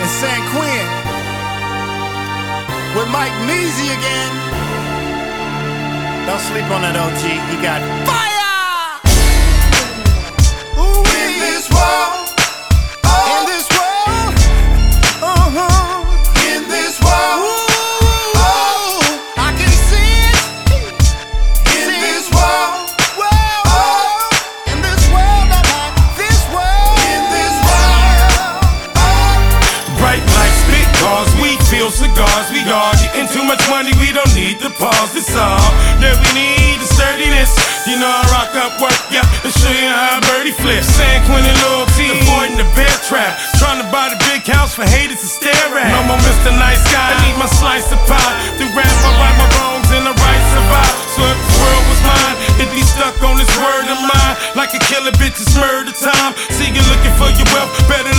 in San Quinn with Mike Measy again. Don't sleep on that OG, he got fire! Ooh, in this world, oh, in this world, in this world, oh, I can see it. In this world, oh, in this world, this world, in this world, oh. Bright lights, big cars, we feel cigars, we guard. Getting too much money, we don't need to pause. It's all that we need is sturdiness. You know I rock up, work, yeah, to show you how birdie flips. San Quentin loyalty, avoiding the bear trap.